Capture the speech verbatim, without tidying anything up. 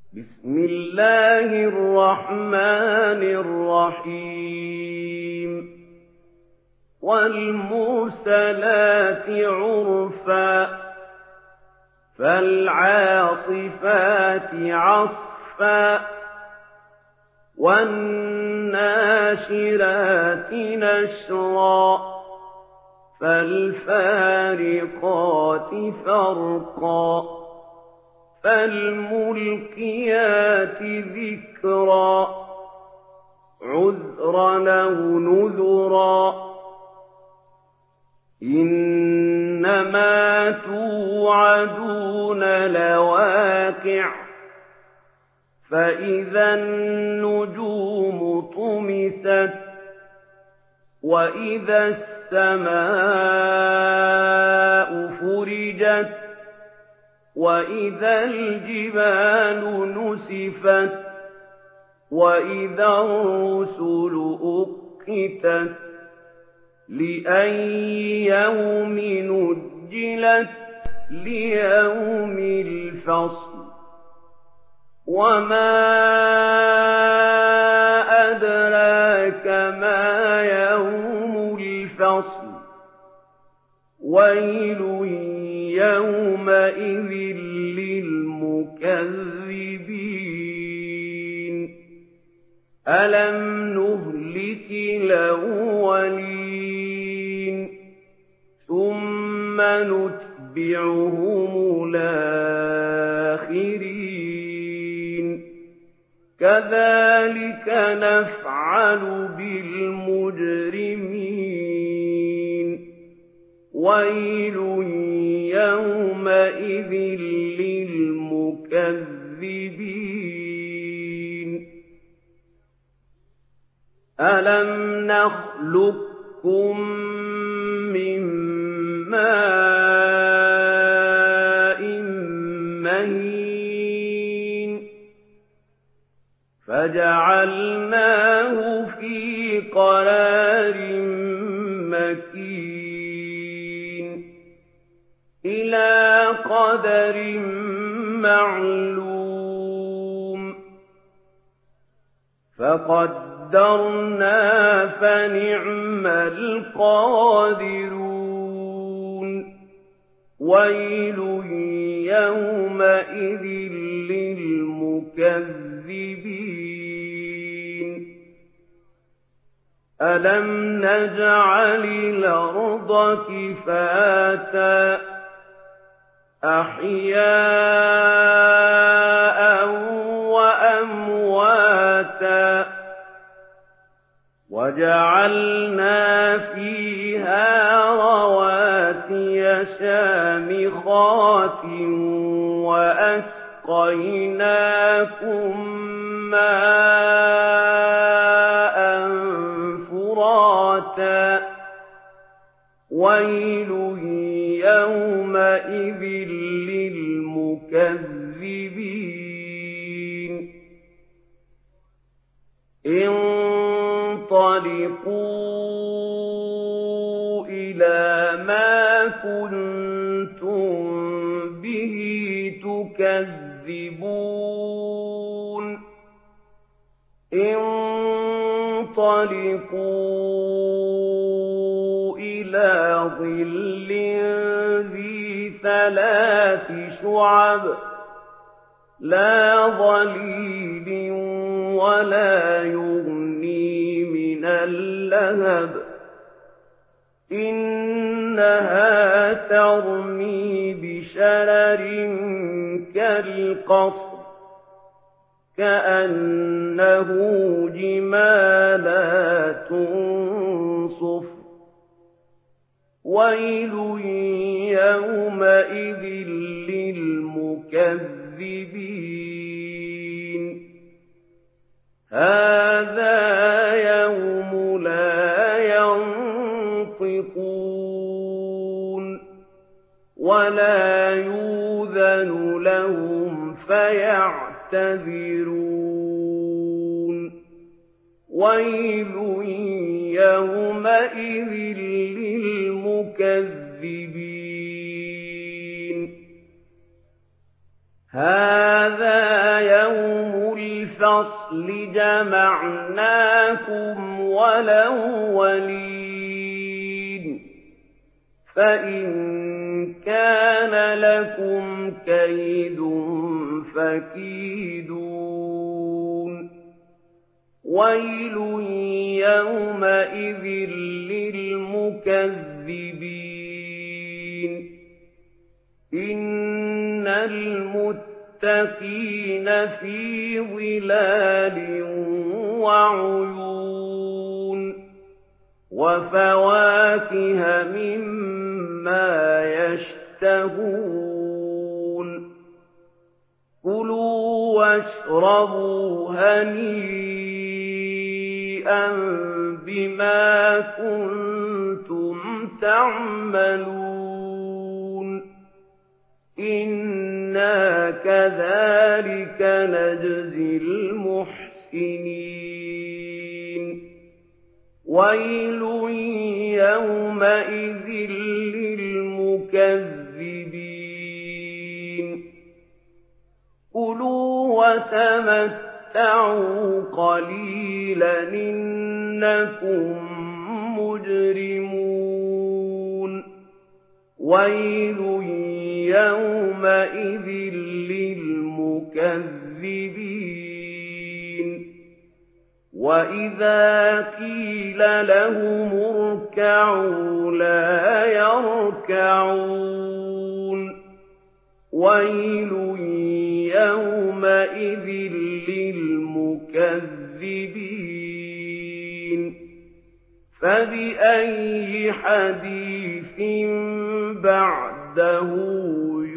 بسم الله الرحمن الرحيم والمرسلات عرفا فالعاصفات عصفا والناشرات نشرا فالفارقات فرقا فالملقيات ذكرا عذرا أو نذرا إنما توعدون لواقع فإذا النجوم طمست وإذا السماء فرجت وإذا الجبال نسفت وإذا الرسل أقتت لأي يوم نجلت ليوم الفصل وما أدراك ما يوم الفصل ويل يومئذ للمكذبين ألم نهلك الأولين ثم نتبعهم الآخرين كذلك نفعل بالمجرمين ويل يومئذ للمكذبين ألم نخلقكم من ماء مهين فجعلناه في قرار مكين إلى قدر معلوم فقدرنا فنعم القادرون ويل يومئذ للمكذبين ألم نجعل الأرض كفاتا أحياء وأمواتا وجعلنا فيها رواسي شامخات وأسقيناكم ماء فراتا ويل يومئذ للمكذبين انطلقوا إلى ما كنتم به تكذبون انطلقوا إلى ظل ذي ثلاث شعب لا ظليل ولا يغني من اللهب إنها ترمي بشرر كالقصر كأنه جمالات صفر ويل يومئذ للمكذبين هذا يوم لا ينطقون ولا يؤذن لهم فيعتذرون ويل يومئذ للمكذبين هَٰذَا يَوْمُ الْفَصْلِ جَمَعْنَاكُمْ وَالْأَوَّلِينَ فَإِن كَانَ لَكُمْ كَيْدٌ فَكِيدُونِ وَيْلٌ يَوْمَئِذٍ لِّلْمُكَذِّبِينَ إِنَّ الْمُتَّقِينَ فِي ظِلَالٍ وَعُيُونٍ وَفَوَاكِهَ مِمَّا يَشْتَهُونَ كُلُوا وَاشْرَبُوا هَنِيئًا بِمَا كُنتُمْ تَعْمَلُونَ إِنَّا كَذَٰلِكَ نَجْزِي الْمُحْسِنِينَ وَيْلٌ يَوْمَئِذٍ لِّلْمُكَذِّبِينَ كُلُوا وَتَمَتَّعُوا قَلِيلًا إِنَّكُم مُّجْرِمُونَ وَيْلٌ يَوْمَئِذٍ لِّلْمُكَذِّبِينَ وَإِذَا قِيلَ لَهُمُ ارْكَعُوا لَا يَرْكَعُونَ وَيْلٌ يَوْمَئِذٍ لِّلْمُكَذِّبِينَ فَبِأَيِّ حَدِيثٍ بَعْدَهُ